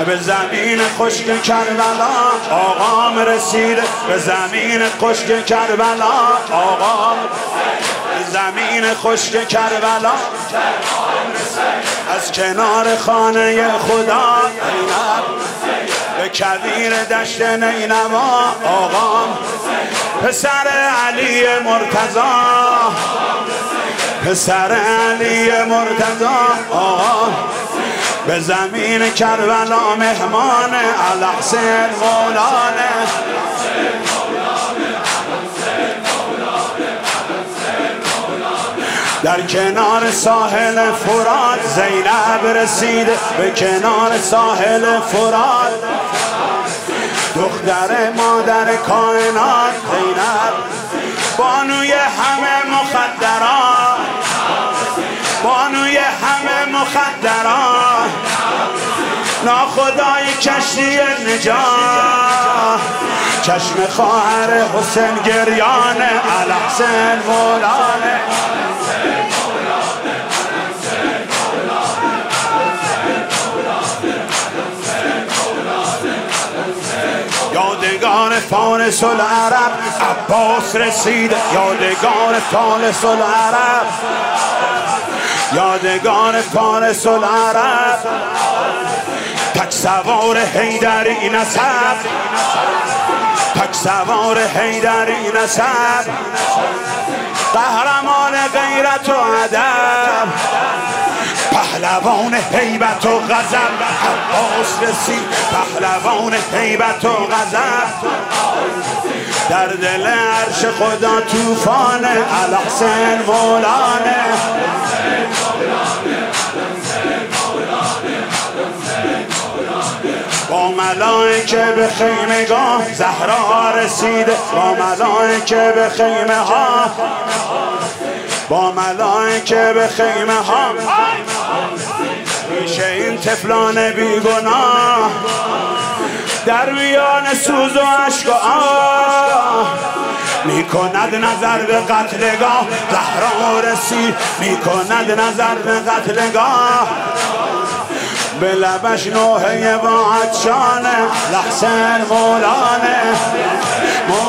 به زمین خشک کربلا آقام رسیده، به زمین خشک کربلا آقام، زمین خشک کربلا از کنار خانه خدا به کویر دشت نینوا آقام، پسر علی مرتضی، پسر علی مرتضی آقام، به زمین کربلا مهمان الحسین مولانه، در کنار ساحل فرات زینب رسیده، به کنار ساحل فرات دختر مادر کائنات زینب، بانوی همه مخدرات، بانوی همه مخدرات، ناخدای کشتی نجات، چشم خواهر حسین گریان الحسین مولانه، یادگار فارس العرب عباس رسید، یادگار فارس العرب، یادگار فارس العرب، تک سوار حیدری نسب، تک سوار حیدری نسب، قهرمان غیرت و ادب، پهلوان هیبت و غضب، عباس رسید پهلوان هیبت و غضب، در دل عرش خدا طوفان الحسین مولانه، با ملائکه به خیمگاه زهرا رسیده، با ملائکه به خیمه ها، با ملائکه به خیمه ها، میشه این طفلان بیگناه در میان سوز و عشق و آه میکند نظر به قتلگاه، زهرا رسید میکند نظر به قتلگاه، به لبش نوحه با عطشانه الحسین مولانه،